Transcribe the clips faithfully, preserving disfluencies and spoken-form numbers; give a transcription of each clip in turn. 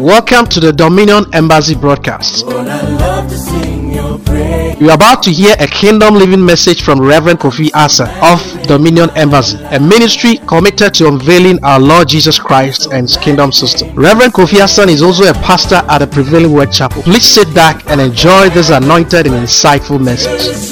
Welcome to the Dominion Embassy broadcast. You are about to hear a kingdom living message from Reverend Kofi Asa of Dominion Embassy, a ministry committed to unveiling our Lord Jesus Christ and His kingdom system. Reverend Kofi Asa is also a pastor at the Prevailing Word Chapel. Please sit back and enjoy this anointed and insightful message.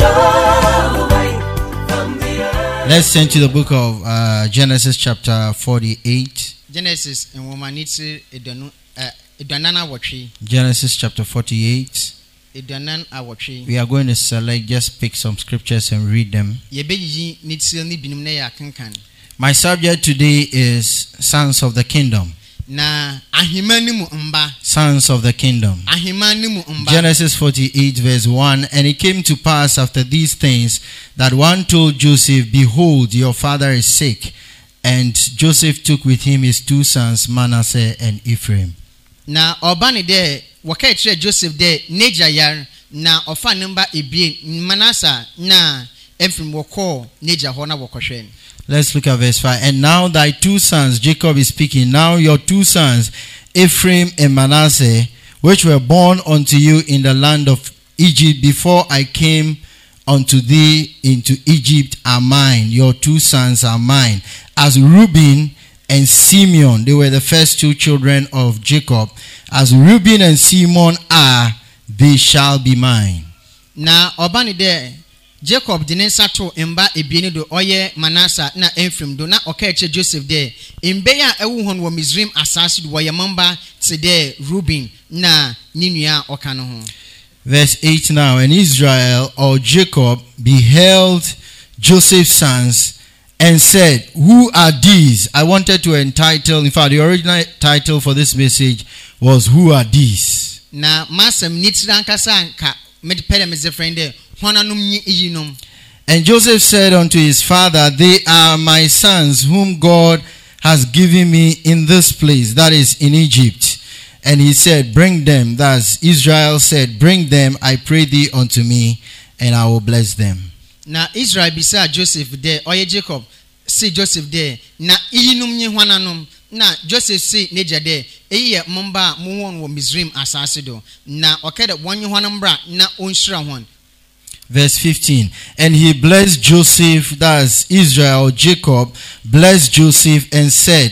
Let's turn to the book of uh, Genesis chapter forty-eight. Genesis and womanitsi edonu edonana watchi. Genesis chapter forty-eight. Edonan awatchi. We are going to select, just pick some scriptures and read them. Yebeji nitsi ni binum na ya kankan. My subject today is Sons of the Kingdom. Na ahimani mu mba. Sons of the Kingdom. Ahimani mu mba. Genesis forty-eight verse one. And it came to pass after these things that one told Joseph, Behold, your father is sick. And Joseph took with him his two sons, Manasseh and Ephraim. Na obani de waka kire Joseph de neja yar na ofa number ebie Manasseh na Ephraim woko neja ho na wokohwe. Let's look at verse five. And now thy two sons, Jacob is speaking, now your two sons, Ephraim and Manasseh, which were born unto you in the land of Egypt before I came unto thee into Egypt, are mine. Your two sons are mine. As Reuben and Simeon, they were the first two children of Jacob. As Reuben and Simeon are, they shall be mine. Na obani de Jacob dinensa to emba ebieni do oye Manasseh na Ephraim do na okache Joseph de embe ya ewu hon wo Misraim asase do ye mamba te de Reuben na ninua oka no ho. Verse eight now. And Israel or Jacob beheld Joseph's sons and said, Who are these? I wanted to entitle, in fact, the original title for this message was Who are these? Na masem nitran kasa ka medpele mezefrende honanum nyi iyinum. And Joseph said unto his father, They are my sons whom God has given me in this place, that is in Egypt. And he said, Bring them. Thus Israel said, Bring them, I pray thee, unto me, and I will bless them. Na Israel bisa Joseph de oye Jacob si Joseph de na iyinum nyi hwananum na Joseph si neja de eye momba mu won wo Misraim asase do na okede wonyi hwanam bra na onhyira hwan. Verse fifteen. And he blessed Joseph, thus Israel, Jacob blessed Joseph and said,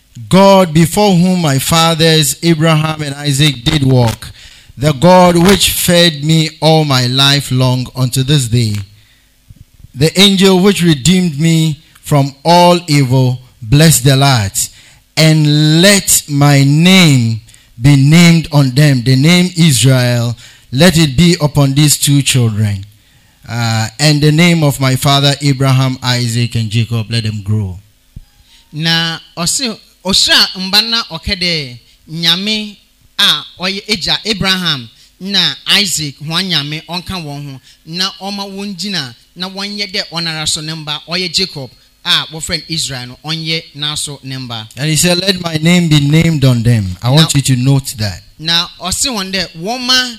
God before whom my fathers Abraham and Isaac did walk, the God which fed me all my life long unto this day, the angel which redeemed me from all evil, bless the lads, and let my name be named on them, the name Israel, let it be upon these two children, uh, and the name of my father Abraham, Isaac, and Jacob, let them grow. Na osi osra mbana okede nyame a oye eja Abraham na Isaac hwanyame onka won ho na oma wonjina na wonye de onara so number oye Jacob a wo friend Israel no onye na so number. And he said, let my name be named on them. I want now, you to note that. Now osi won de woma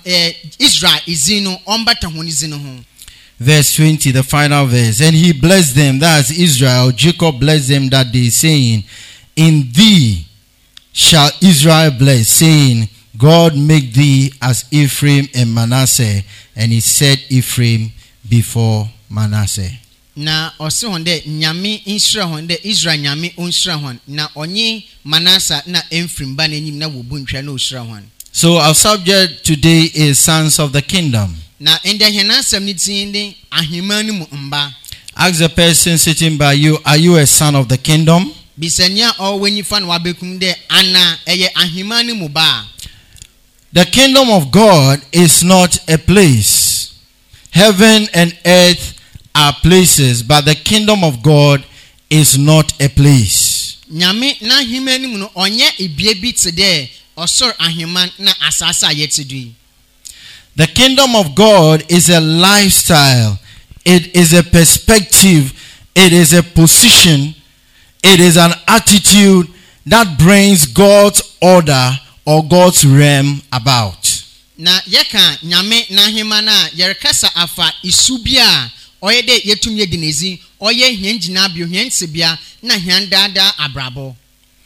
Israel izino ombata honizino ho. Verse twenty, the final verse. And he blessed them, that's Israel. Jacob blessed them that day, saying, In thee shall Israel bless, saying, God make thee as Ephraim and Manasseh. And he set Ephraim before Manasseh. Na osi honde nyame insra honde Israel nyame onsra hon na onye Manasseh na Ephraim ba n'enyim na wo buntwa na osra hon. So our subject today is Sons of the Kingdom. Na ende henasem ni tinde ahimani mu mba. Ask the person sitting by you, are you a son of the kingdom? Bisanya o wenyi fan wa bekum de ana eye ahimani mu ba. The kingdom of God is not a place. Heaven and earth are places, but the kingdom of God is not a place. Nyame na ahimani mu no onye ebie bi tede osor ahiman na asasa yetidui. The kingdom of God is a lifestyle. It is a perspective. It is a position. It is an attitude that brings God's order or God's realm about. Na yeka nyame na hima na yerekasa afa isubia oyede yetum yedinezi oye hienjina bio hiensebia na hiandada abrabo.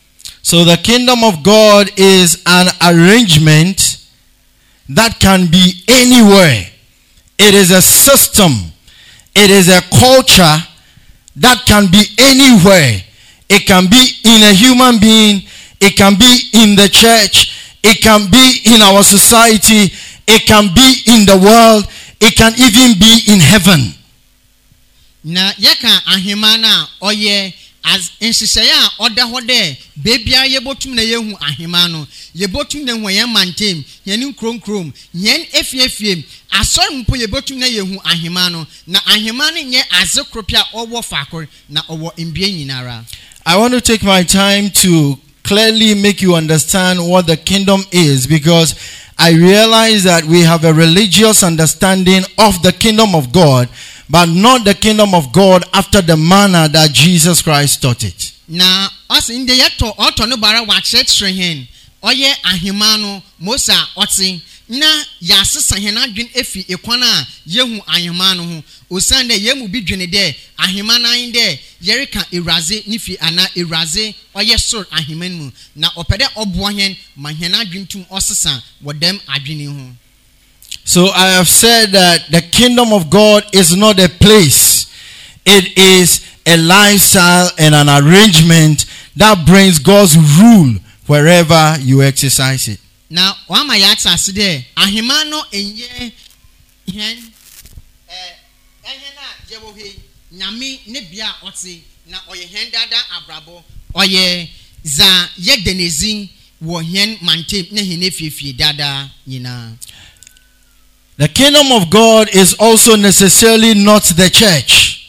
So the kingdom of God is an arrangement that can be anywhere. It is a system. It is a culture that can be anywhere. It can be in a human being. It can be in the church. It can be in our society. It can be in the world. It can even be in heaven. Na yeka ahimana oye as nhyehyɛ a ɔda hɔ dɛ beebia yɛbotum na yɛhu ahema no yɛbotum na hu yɛn mantem yɛn nkronkrom yɛn efiefiem asɔre mpo yɛbotum na yɛhu ahema no na ahema no nyɛ azekropia ɔwɔ faakor na ɔwɔ mbie nyinara. I want to take my time to clearly make you understand what the kingdom is, because I realize that we have a religious understanding of the kingdom of God, but not the kingdom of God after the manner that Jesus Christ taught it. Na os inde yeto oto no bara wa kyerɛkyerɛ hen ɔyɛ ahema no Mosa ɔte na yɛasesa hen adwen efi ekwan a yehu ahema no ho osan de yemu bi dwene de ahema nan de yereka ewraze nifi ana ewraze ɔyɛ sor ahema mu na ɔpɛde ɔboa hen ma hen adwen tum ɔsesa wodam adwene ho. So I have said that the kingdom of God is not a place. It is a lifestyle and an arrangement that brings God's rule wherever you exercise it. Now, wama yatsa side ahema no enye hen eh ehena jewo he nyame ne bia ɔte na ɔyɛ hen dada abrabo ɔyɛ za yedenezi wo hen mantem ne hen efiefie dada nyina. The kingdom of God is also necessarily not the church.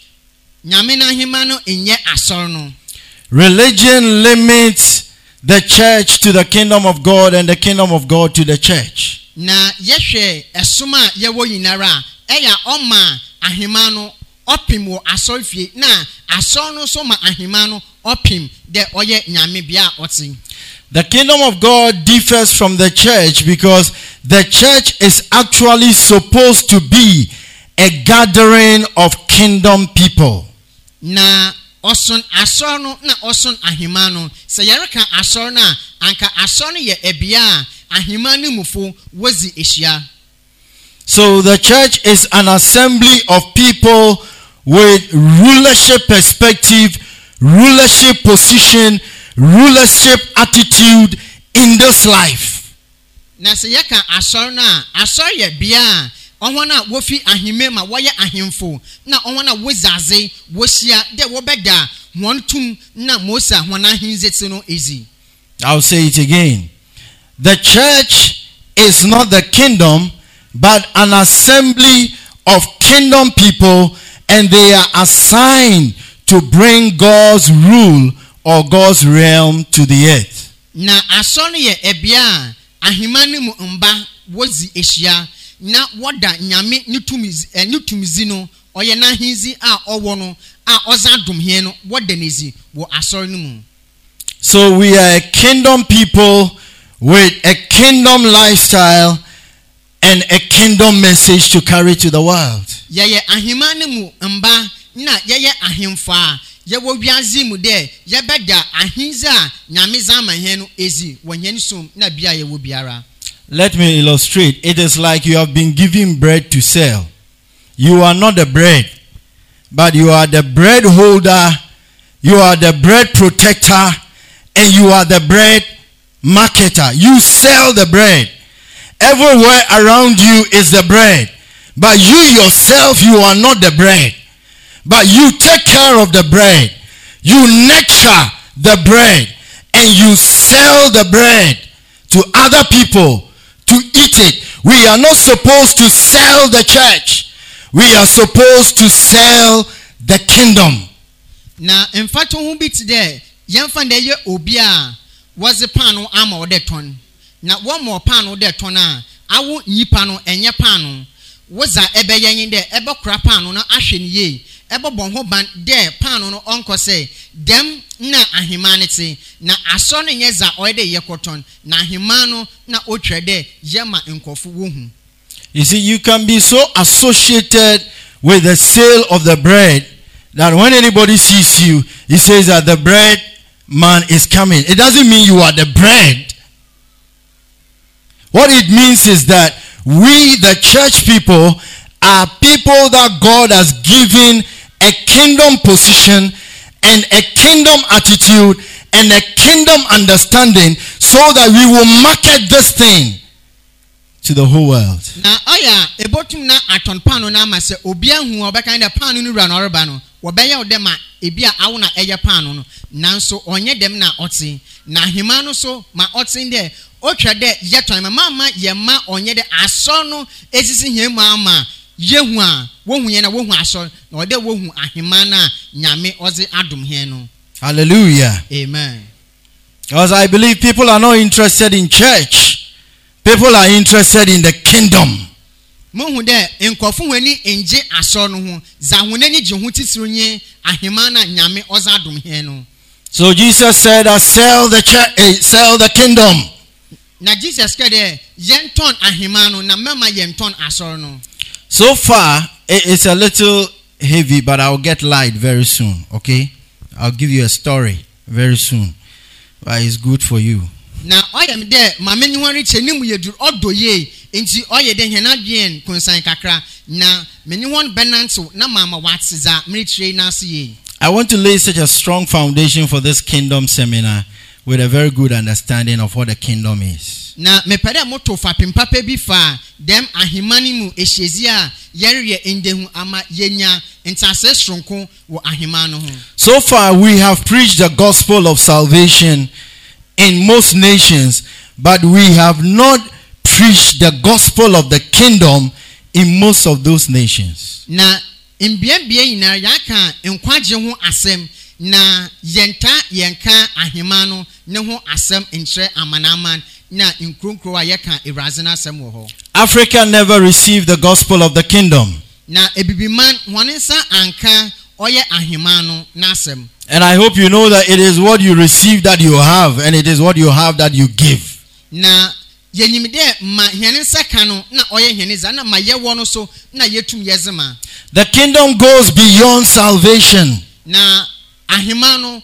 Religion limits the church to the kingdom of God and the kingdom of God to the church. Na yehwe esuma yewo yinara eya oma ahema no opim wo asorfie na asor no so ma ahema no opim de oye nyame bia oti. The kingdom of God differs from the church because the church is actually supposed to be a gathering of kingdom people. Na osun asor no na osun ahema no se yereka asor na anka asor no ye ebia ahema no mufo wozi ehia. So the church is an assembly of people with rulership perspective, rulership position, rulership attitude in this life. Na se yeka asor na asor ye bia onwana wofi ahime ma woye ahemfo na onwana wozaze wosia de wobeda wontum na Mosa hwana hinzeti no ezi. I'll say it again. The church is not the kingdom but an assembly of kingdom people, and they are assigned to bring God's rule or God's realm to the earth. Na asɔre ye ebia ahima ne mu mba wozi ehia na woda nyame nitumizi nitumizi no oye na hinzi a owo no a ozadum he no woda nezi wo asɔre no mu. So we are a kingdom people with a kingdom lifestyle and a kingdom message to carry to the world. Yeye ahima ne mu mba na yeye ahemfa yewo wiazi mu de yebeda ahinza nyame zama he no ezi wonyen sum na bia yewo biara. Let me illustrate. It is like you have been given bread to sell. You are not the bread, but you are the bread holder, you are the bread protector, and you are the bread marketer. You sell the bread. Everywhere around you is the bread, but you yourself, you are not the bread. But you take care of the bread, you nurture the bread, and you sell the bread to other people to eat it. We are not supposed to sell the church. We are supposed to sell the kingdom. Na mfato hu bit there, yemfa de ye obi a woze pano ama ode ton. Na wo mo pano de ton a awo nyipa no enye pano. Woza ebe yen de ebe kura pano na ahwe ne ye. Ebe bon ho ban de pano no onko se dem na ahema ne te na aso no nyeza oyede yekoton na ahema no na otwede yema enkofu wo hu. You see, you can be so associated with the sale of the bread that when anybody sees you, he says that the bread man is coming. It doesn't mean you are the bread. What it means is that we, the church people, are people that God has given a kingdom position and a kingdom attitude and a kingdom understanding so that we will market this thing to the whole world. Na oya ebotum na aton pano na ma se obi ahu obeka na pano no wura no reba no wobeya odem a ebi a awo na eye pano no nanso onye dem na oti na hima no so ma oti de otwa de yeton ma mama ye ma onye de aso no esisi hemu ama yehu a wohu ye na wohu aso na ode wohu ahima na nyame ozi adom he no. Hallelujah. Amen. Because I believe people are not interested in church. People are interested in the kingdom. Mohu de enkofu weni enje aso no ho za hunani je hu titiro nye ahima na nyame ozi adom he no. So Jesus said, I sell the church, uh, sell the kingdom. Na Jesus said, yenton ahima no na mama yenton aso no. So far, it's a little heavy, but I'll get light very soon, okay? I'll give you a story very soon. But it's good for you. Na oyam de mameni wan riche nimu yedur odoye enti oye de hena dwen konsan kakra na meni won benanto na mama watsiza mritre na asiye. I want to lay such a strong foundation for this kingdom seminar with a very good understanding of what the kingdom is. Na mepere moto fa pimpapa bi fa dem ahimani mu ehyezia yere endehu ama yenya entase sronko wo ahimano ho. So far we have preached the gospel of salvation in most nations, but we have not preached the gospel of the kingdom in most of those nations. Na imbiambie ina yaka enkwaje ho asem na yenta yenka ahimano ne ho asem entre amanaman na inkronkro ayeka irazina asem wo ho. Africa never received the gospel of the kingdom. Na ebibiman wanensa anka oye ahimano nasem. And I hope you know that it is what you receive that you have, and it is what you have that you give. Na yenimide ma henensa kanu na oye heneza na ma yewo no so na yetum yezema. The kingdom goes beyond salvation. Na ahimano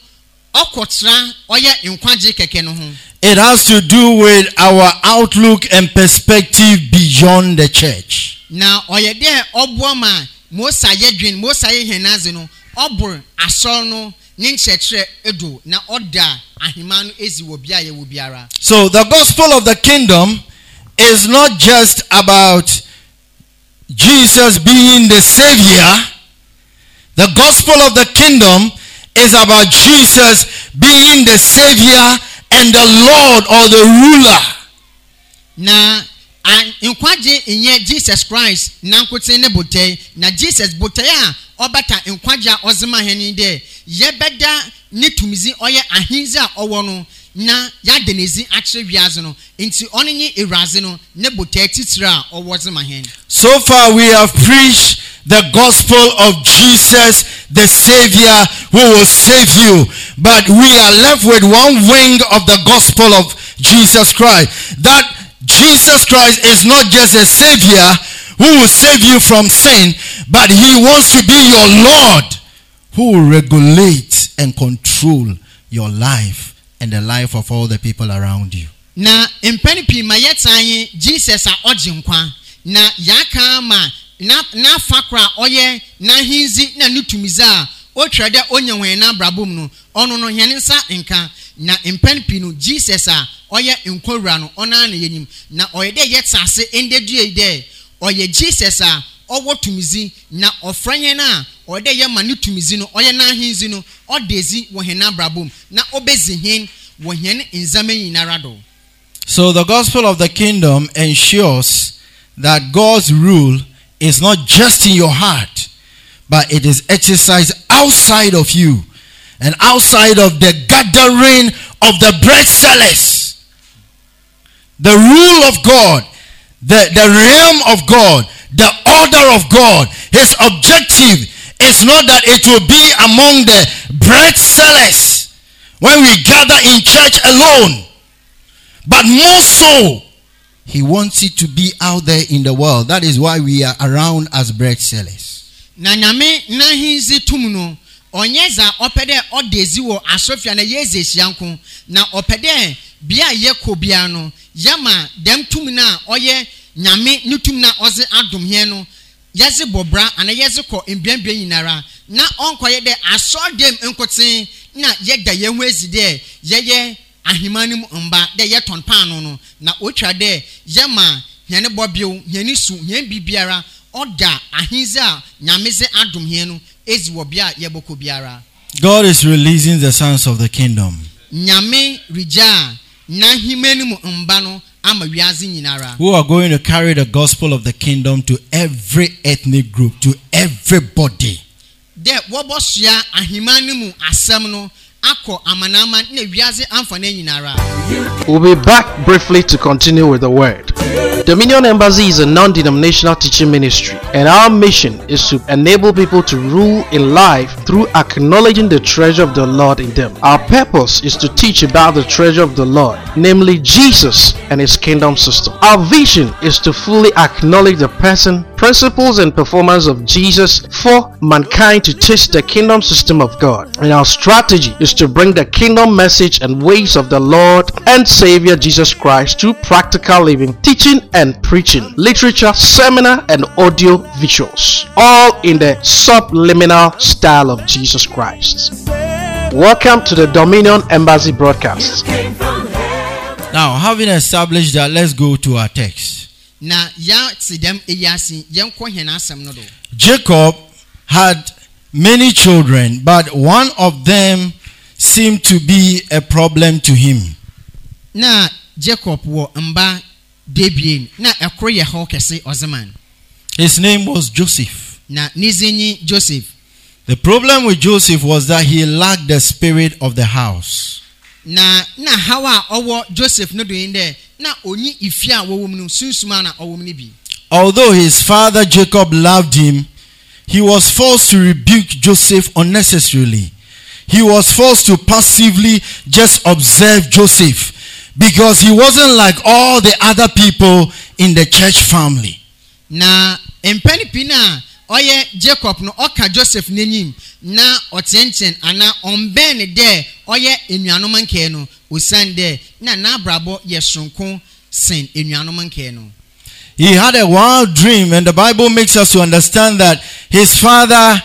okotra oye inkwaje keke no ho. It has to do with our outlook and perspective beyond the church. Na oye de obuama mosa yedwin mosa ye henaze no obur asor no ninchetre edo na oda ahimanu ezi wo bia ye wo biara. So the gospel of the kingdom is not just about Jesus being the savior. The gospel of the kingdom is about Jesus being the savior and the Lord or the ruler. Na inkwaje inye Jesus Christ na nkote ne botay na Jesus botay a obata inkwaja ozema heni de yebeda ne tumizi oye ahinzi a owo no na yadenezi akire wiaze no enti onenye ewraze no ne botay titira owo zema heni. So far we have preached the gospel of Jesus, the Savior who will save you. But we are left with one wing of the gospel of Jesus Christ. That Jesus Christ is not just a Savior who will save you from sin, but He wants to be your Lord who will regulate and control your life and the life of all the people around you. Na impeni pi mayetanye Jesus a ojinkwa na yaka ma na na fakra oye na hinzi na nutumiza o twede onyenwe na brabom no ono no henensa nka na impenpi no Jesus a oye nkwura no ona na yenim na oye de yetsase endedue de oye Jesus a owo tumizi na ofranye na oye de yema ne tumizi no oye na hinzi no odezi wo hena brabom na obezi hin wo hen nzame yinarado. So the gospel of the kingdom ensures that God's rule is not just in your heart, but it is exercised outside of you and outside of the gathering of the bread sellers. The rule of God, the, the realm of God, the order of God, His objective is not that it will be among the bread sellers when we gather in church alone, but more so He wants it to be out there in the world. That is why we are around as bread sellers. Na nyame na hinzi tumuno onyeza opede odezi wo asofia na yeze hyianko na opede bia ye kobia no yama dem tum na oye nyame nutum na oze adom he no yeze bobra ana yeze ko embianbia nyinara na onkoye de asodem enkoten na yeda ye hu ezide yeye ahimani mba de ye tonpan no no na otwa de yama hene bobio hene su hene bibiara oda ahinza nyameze adom he no ezi wo bia ye boko biara. God is releasing the sons of the kingdom. Nyame rija na himani mba no ama wiazi nyinara, who are going to carry the gospel of the kingdom to every ethnic group, to everybody. De wobosua ahimani mu asem no ako amanama na wiazi amfane nyinara. We'll be back briefly to continue with the word. Dominion Embassy is a non-denominational teaching ministry, and our mission is to enable people to rule in life through acknowledging the treasure of the Lord in them. Our purpose is to teach about the treasure of the Lord, namely Jesus and His kingdom system. Our vision is to fully acknowledge the person, principles, and performance of Jesus for mankind to taste the kingdom system of God. And our strategy is to bring the kingdom message and ways of the Lord and Savior Jesus Christ to practical living, teaching and preaching, literature, seminar, and audio visuals, all in the subliminal style of Jesus Christ. Welcome to the Dominion Embassy broadcast. Now, having established that, let's go to our text. Na ya tsidem eyasi yenko hena asem no do. Jacob had many children, but one of them seemed to be a problem to him. Na Jacob wo mba debien na ekro ye ho kese ozeman. His name was Joseph. Na nizinyi Joseph. The problem with Joseph was that he lacked the spirit of the house. Na na hawa owo Joseph no do inde na onyi ifia wo wom no sunsuma na owom ni bi. Although his father Jacob loved him, he was forced to rebuke Joseph unnecessarily. He was forced to passively just observe Joseph because he wasn't like all the other people in the church family. Na empeni pina oye Jacob no oka Joseph nenyim na otenchen ana omben de oye enuanom nke no osande na na brabo yesonko sen enuanom nke no. He had a wild dream, and the Bible makes us to understand that his father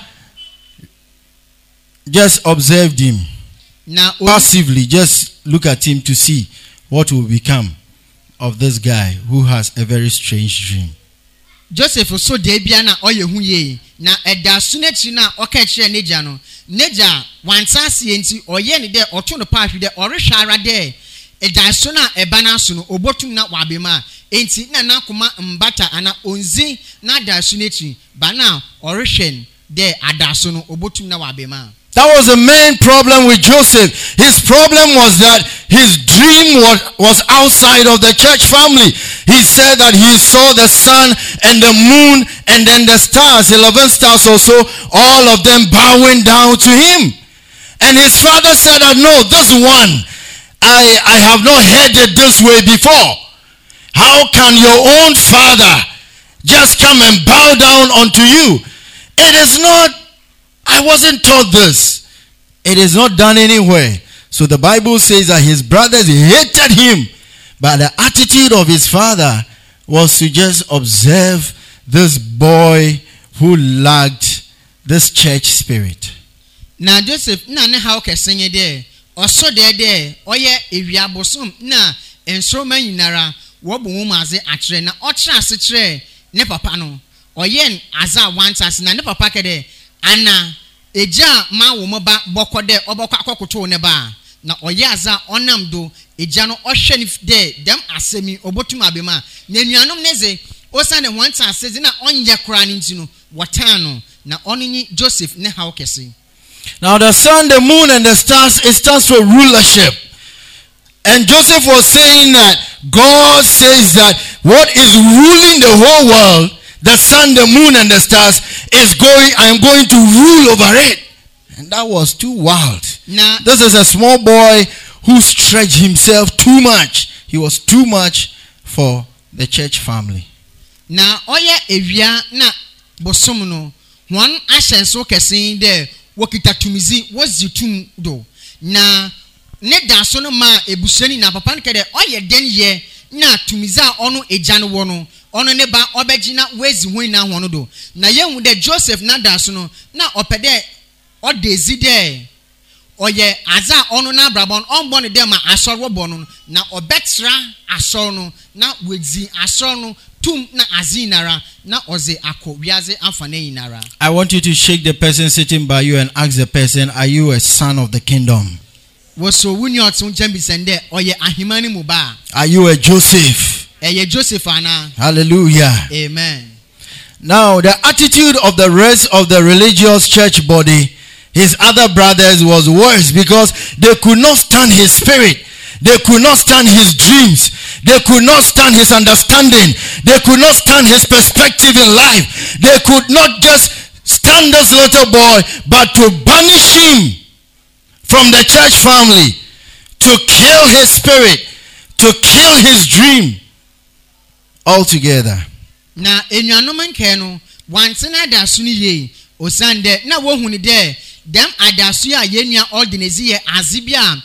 just observed him na passively, just look at him to see what will become of this guy who has a very strange dream. Joseph so de bia na oye hu ye na eda sunechi na oka kire neja no neja wansase enti oye ne de oto no paahwe de orehwara de eda so na eba na so no obotum na wabema enti na na koma mbata ana onzi na da sunechi bana orehwen de adaso no obotum na wabema. That was the main problem with Joseph. His problem was that his dream was, was outside of the church family. He said that he saw the sun and the moon and then the stars, eleven stars also, all of them bowing down to him. And his father said that, no, this one, I, I have not heard it this way before. How can your own father just come and bow down unto you? It is not, I wasn't taught this. It is not done anywhere. So the Bible says that his brothers hated him, but the attitude of his father was to just observe this boy who lacked this church spirit. Na Joseph na ne how kesenye de oso de de oye ewiabosom na ensroma nyinara wo bo mu aze akire na okira ase kire ne papa no oye aza wantas na ne papa kede ana eja ma wo mo ba bokode obokwa akokoto ne ba na oye aza onam do eja no ohwe ni de dem asemi obotum abema na nuanom neze osane wantas ase na onye kra ni ntino wotano na onini Joseph ne how kese. Now the sun, the moon, and the stars, it stands for rulership. And Joseph was saying that God says that what is ruling the whole world, the sun, the moon, and the stars, is going, I am going to rule over it. And that was too wild. Now, this is a small boy who stretched himself too much. He was too much for the church family. Now, oya evia na bosomuno one ashenso kesin de wɔkita tumizi wɔzi tum do na ne da so no ma ebusuani na papa no kɛdɛ ɔyɛ den yɛ na tumizi a ɔno egya no wɔ no ɔno ne ba ɔbɛgyina wɔzi ho ina ho no do na yɛhu dɛ Joseph na da so no na ɔpɛ dɛ ɔdezi dɛ ɔyɛ aza ɔno na abrabɔ no ɔmbɔ ne dɛ ma asɔre wɔbɔ no na ɔbɛtra asɔre no na wɔdzi asɔre no tum na azinara na ɔze akɔ wiaze afa na yinara. I want you to shake the person sitting by you and ask the person, are you a son of the kingdom? Woso wuni ɔtun kyɛn sende ɔyɛ ahimani mu ba. Are you a Joseph? Ɛyɛ Joseph ana. Hallelujah. Amen. Now the attitude of the rest of the religious church body, his other brothers, was worse because they could not stand his spirit. They could not stand his dreams. They could not stand his understanding. They could not stand his perspective in life. They could not just stand this little boy, but to banish him from the church family, to kill his spirit, to kill his dream altogether. Na enuanom nke no wansena adaso ni ye osande na wo hunu de dem adaso a yenua ordinance ye azibia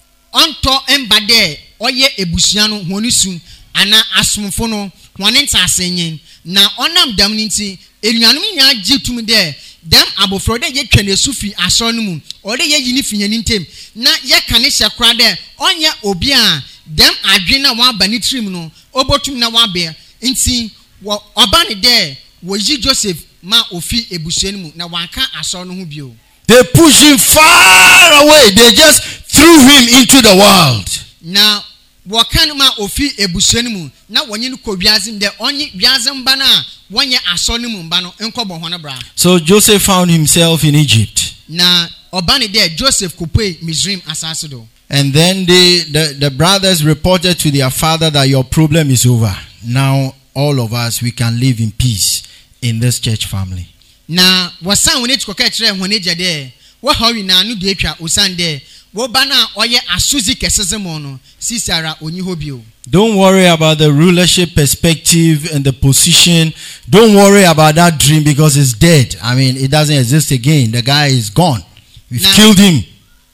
onto embade oye ebusua no honisu ana asomfo no hone ntasenyin na onam dam nti enuanom nya gitum de dem abofro de ye twene sufi aso no mu ode ye yini finyani ntem na ye kane hyekra de onye obi a dem adwe na wa ba ni trim no obotum na wa be nti oba ne de wo yi Joseph ma ofi ebusua no mu na wanka aso no ho bio. They pushed him far away. They just threw him into the world. Na wakan ma ofi ebusua no mu na wonye no ko wiaze de onye wiaze mba na wonye aso no mu mba no enkobo ho no bra. So Joseph found himself in Egypt. Na oba ne de Joseph kopoi Misraim asase do. And then they, the, the brothers reported to their father that your problem is over. Now all of us, we can live in peace in this church family. Na wasan woni tikoka kire hone jade wo hawi na anu de atwa osande wo ba na oye asuzi kesezemo no sisara onyi hobio. Don't worry about the rulership perspective and the position. Don't worry about that dream because it's dead. I mean, it doesn't exist again. The guy is gone. We've na, killed him.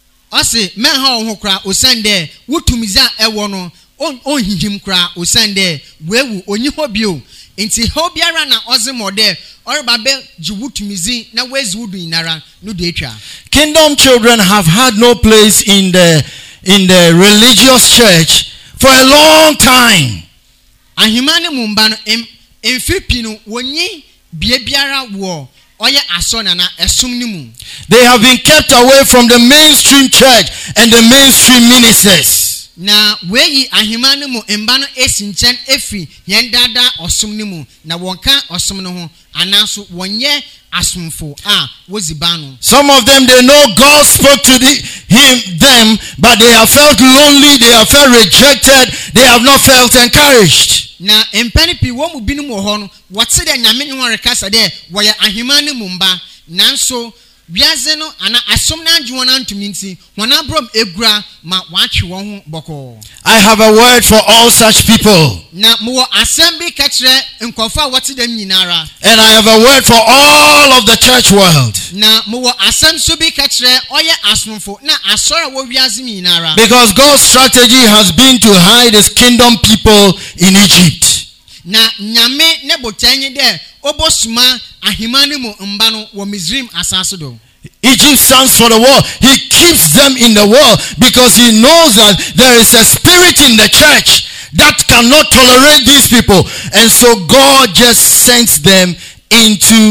Ose men ha ho kra osande wutumiza ewo no on on hihim kra osande wewu onyi hobio. Inti hobiara na ozimode or babe jiwutumizi na wezudu inara no detra. Kingdom children have had no place in the in the religious church for a long time. Ahimane mumba no emfipi no wonyi biebiara wo oye asona na esum ni mu. They have been kept away from the mainstream church and the mainstream ministers. Na weyi ahimane mu emba no esinchen efi yendada osum ni mu na wonka osum no ho anaso wonye asumfo a wozibano. Some of them, they know God spoke to the, him them, but they have felt lonely, they have felt rejected, they have not felt encouraged. Na empani pi wo mu binu mo ho no wotse de nyame ne won rekasa de woye ahimane mu mba nanso wiaze no ana asom na anju won antumi nti won abrom egura ma waatwe won ho boko. I have a word for all such people. Na mo asem bi ka kire nkofa wote dem nyinara. And I have a word for all of the church world. Na mo asem so bi ka kire oye asomfo na asora wo wiaze nyinara. Because God's strategy has been to hide his kingdom people in Egypt. Na nyame ne botanyi de obosuma ahimane mu mba no wo Misraim asase do. Egypt stands for the world. He keeps them in the world because he knows that there is a spirit in the church that cannot tolerate these people. And so God just sends them into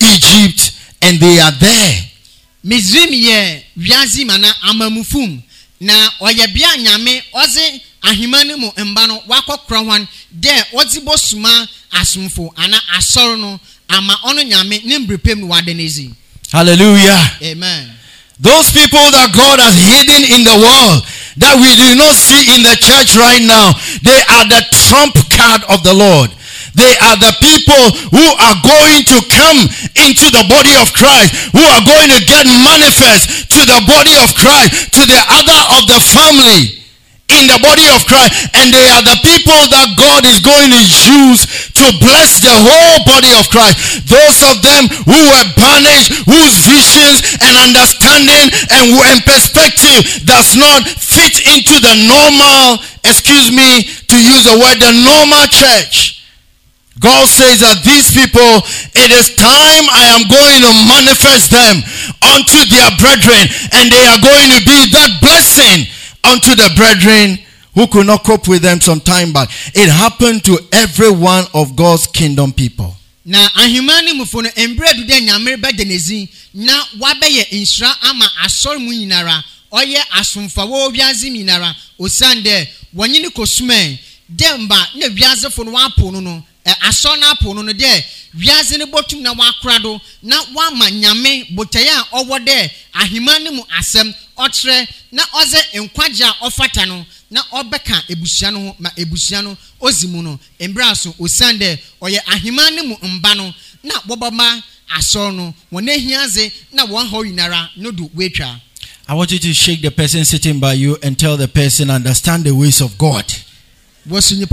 Egypt and they are there. Misraim ye wiazi mana amamufum na oyebia nyame oze ahimane mu mba no wakokra hwan de odzibo suma asumfo ana asoro no ama ono nyame ne mbrepem wadenezi. Hallelujah. Amen. Those people that God has hidden in the world that we do not see in the church right now, they are the trump card of the Lord. They are the people who are going to come into the body of Christ, who are going to get manifest to the body of Christ, to the other of the family in the body of Christ. And they are the people that God is going to use to bless the whole body of Christ. Those of them who were banished, whose visions and understanding and, and perspective does not fit into the normal, excuse me to use the word, the normal church. God says that these people, it is time I am going to manifest them unto their brethren, and they are going to be that blessing unto the brethren who could not cope with them some time back. It happened to every one of God's kingdom people. Na ahimani mufono embredu de nyamere bedenezi na wabeye insra ama asor mu nyinara oye asumfa wo wiazi minara osande wanyini kosume demba na wiaze fo no apo no no asor na apo no no de wiaze ne botum na wakrado na wama nyame botaya owo de ahimani mu asem otre na oze enkwagya ofata no na obeka ebusia no ma ebusia no ozimu no embraso osande oye ahimani mu mba no na bobama asor no wona hiaze na won ho yinara no do wetwa. I want you to shake the person sitting by you and tell the person, understand the ways of God. Because the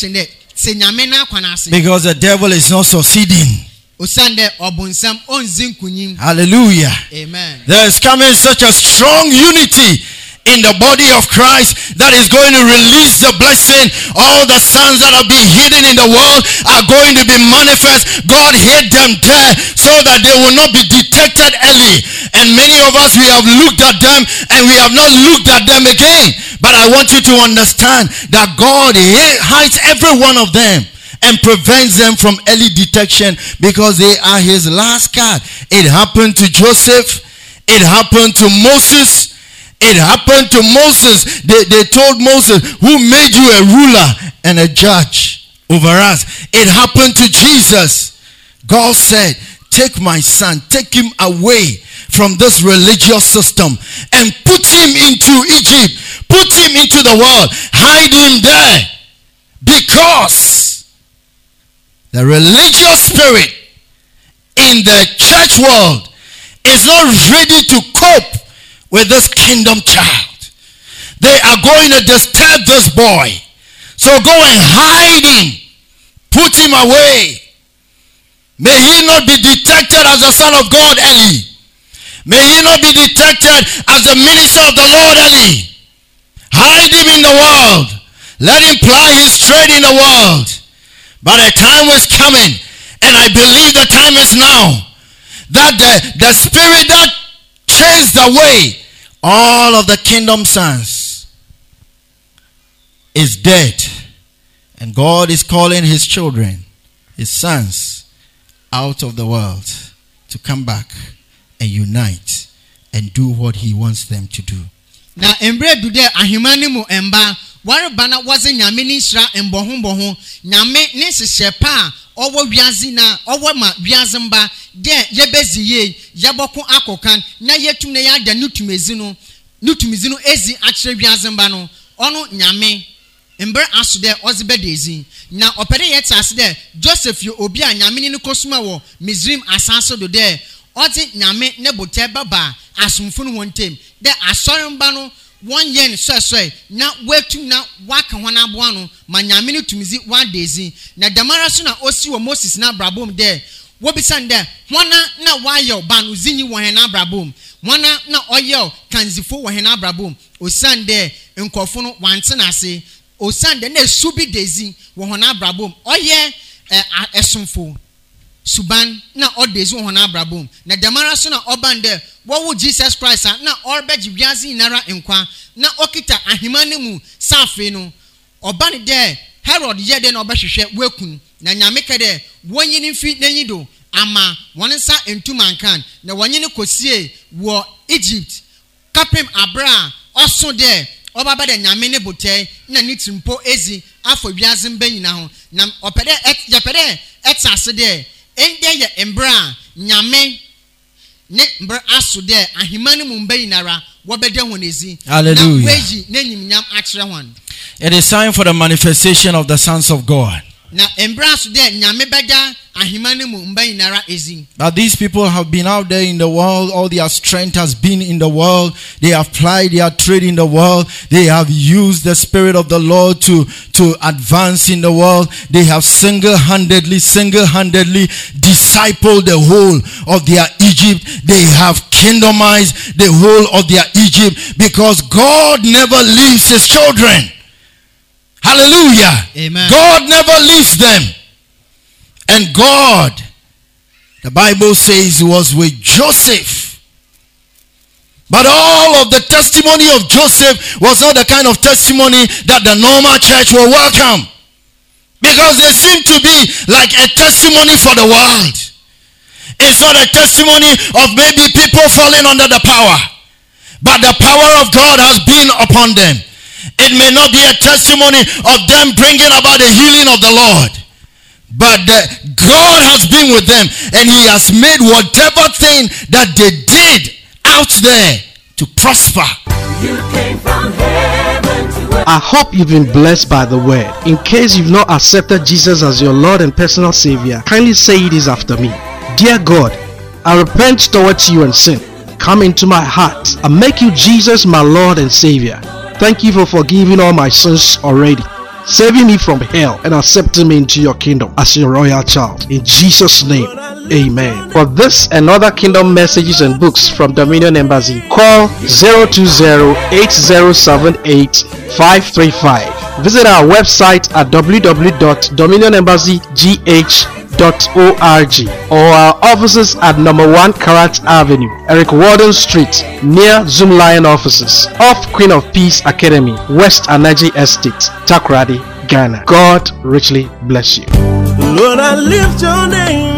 devil is not succeeding. Hallelujah. Amen. There is coming such a strong unity in the body of Christ that is going to release the blessing. All the sons that have been hidden in the world are going to be manifest. God hid them there so that they will not be detected early. And many of us, we have looked at them and we have not looked at them again. But I want you to understand that God hides every one of them and prevents them from early detection because they are his last card. It happened to Joseph. It happened to Moses. It happened to Moses. They, they told Moses, who made you a ruler and a judge over us? It happened to Jesus. God said, take my son, take him away from this religious system and put him into Egypt. Put him into the world. Hide him there. Because the religious spirit in the church world is not ready to cope with this kingdom child. They are going to disturb this boy. So go and hide him. Put him away. May he not be detected as the son of God early. May he not be detected as the minister of the Lord early. Hide him in the world. Let him ply his trade in the world. But a time is coming, and I believe the time is now, that the, the spirit that chased away all of the kingdom sons is dead. And God is calling his children, his sons, out of the world to come back and unite and do what he wants them to do. Na embre dude ahimani mu emba ware bana waze nyame ni sra embohomboho nyame ne sehyepa owo wiazi na owo ma wiazi mba de yebeziye yeboko akokan na yetum ne yada nutumezi no nutumizi no ezi akire wiazi mba no ono nyame embre asode ozibedezi na opere yeta asode Joseph yo obi a nyame ni kosuma wo Misrim asanso do de ozi nyame ne bote baba asumfunu wontem de asoremba no one yen so so na wetu na waka hona aboa no ma nyame ne tumizi one days na damara so na osi wo Moses na brabom de wo bisan de hona na wayo ba no zinyi wo he na brabom hona na oyo kanzifo wo he na brabom osande nkofo no wante na ase osande na subi dezi wo hona brabom oye esumfo suban na odezi wo hona brabom na damara so na obande wo Jesus Christ na orbeji wiazi nara nkwa na okita ahimane mu safe no obane de Herod ye de na obehwehwe wekun na nyame kede wonyini mfi nanyido ama wonsa entumankan na wonyini kosie wo Egypt kapem abra oso de obaba de nyame ne bote na nitimpo ezi afọ wiazi mbanyina ho na opede et yapede etase de ende ye embra nyame ne mbra aso de ahimane mu mbanyinara wobede honezi. Hallelujah. Na weji na nyimnyam akire hon. It is time for the manifestation of the sons of God. Na embra so de nyame beda ahima ne mu mba nyinara ezi. That these people have been out there in the world, all their strength has been in the world, they have plied their trade in the world, they have used the Spirit of the Lord to, to advance in the world, they have single-handedly, single-handedly discipled the whole of their Egypt, they have kingdomized the whole of their Egypt, because God never leaves his children. Hallelujah. Amen. God never leaves them. And God, the Bible says, was with Joseph. But all of the testimony of Joseph was not the kind of testimony that the normal church will welcome. Because they seem to be like a testimony for the world. It's not a testimony of maybe people falling under the power. But the power of God has been upon them. It may not be a testimony of them bringing about the healing of the Lord. But the, God has been with them. And he has made whatever thing that they did out there to prosper. You came from heaven to earth. I hope you've been blessed by the word. In case you've not accepted Jesus as your Lord and personal Savior, kindly say this after me. Dear God, I repent towards you and sin. Come into my heart and make you Jesus my Lord and Savior. Thank you for forgiving all my sins already, saving me from hell and accepting me into your kingdom as your royal child. In Jesus' name, amen. For this and other kingdom messages and books from Dominion Embassy, call zero two zero, eight zero seven eight, five three five. Visit our website at w w w dot dominion embassy g h dot org or our offices at number one Karat Avenue, Eric Warden Street, near Zoom Lion offices, off Queen of Peace Academy, West Anaji Estate, Takoradi, Ghana. God richly bless you. Lord, I lift your name.